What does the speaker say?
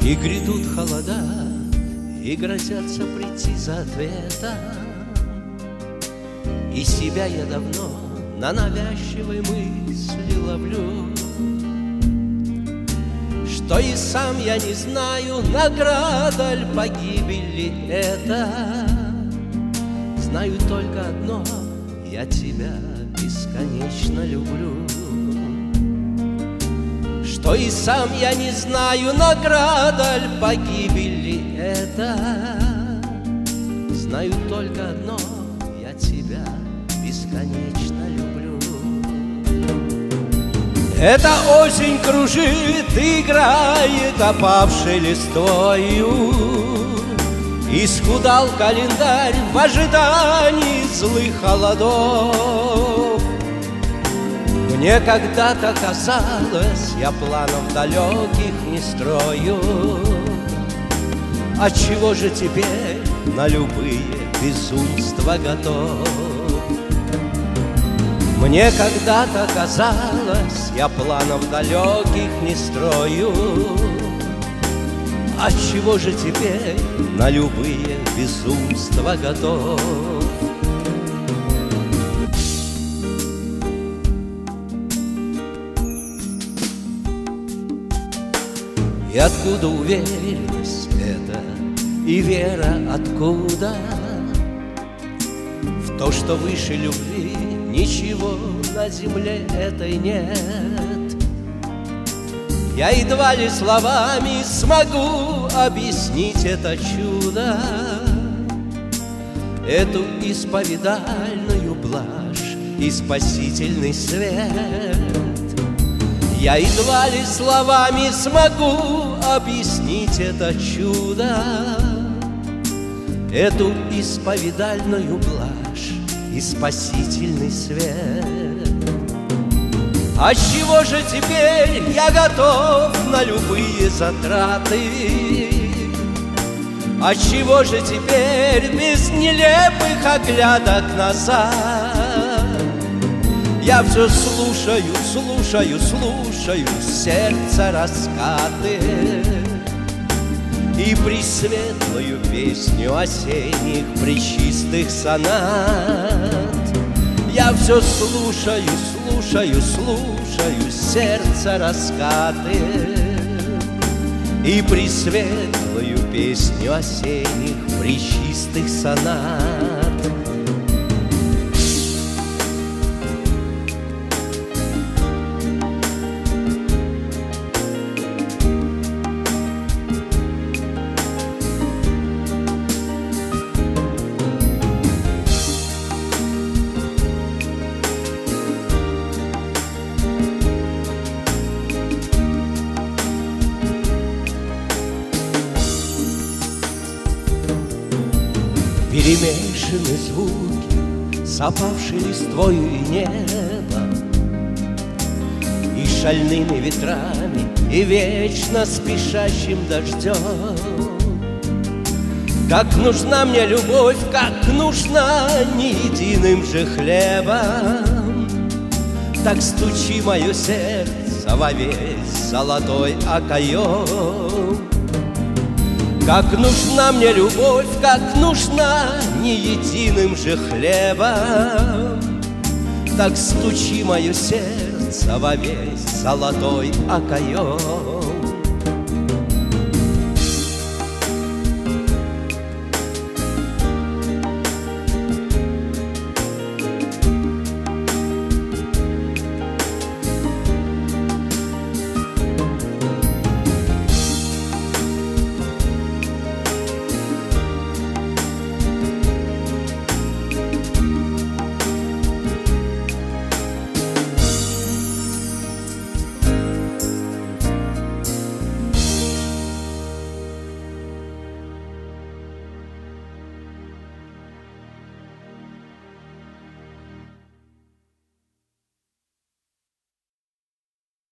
И грядут холода, и грозятся прийти за ответом. И себя я давно на навязчивой мысли ловлю, что и сам я не знаю, награда ль погибели это. Знаю только одно: я тебя бесконечно люблю. Что и сам я не знаю, награда ль погибели это. Знаю только одно: я тебя бесконечно люблю. Эта осень кружит, играет опавшей листвою. Исхудал календарь в ожидании злых холодов. Мне когда-то казалось, я планов далеких не строю. Отчего же теперь на любые безумства готов? Мне когда-то казалось, я планов далеких не строю. Отчего же теперь на любые безумства готов? И откуда уверенность эта, и вера откуда? В то, что выше любви ничего на земле этой нет. Я едва ли словами смогу объяснить это чудо, эту исповедальную блажь и спасительный свет. Я едва ли словами смогу объяснить это чудо, эту исповедальную блажь и спасительный свет. Отчего же теперь я готов на любые затраты? Отчего же теперь без нелепых оглядок назад? Я все слушаю, слушаю, слушаю сердца раскаты и пресветлую песню осенних пречистых сонат. Я все слушаю, слушаю, слушаю сердца раскаты и пресветлую песню осенних пречистых сонат. Перемешаны звуки с опавшей листвою и небом, и шальными ветрами, и вечно спешащим дождем. Как нужна мне любовь, как нужна не единым же хлебом, так стучи мое сердце во весь золотой окоем. Как нужна мне любовь, как нужна не единым же хлебом, так стучи мое сердце во весь золотой окоем.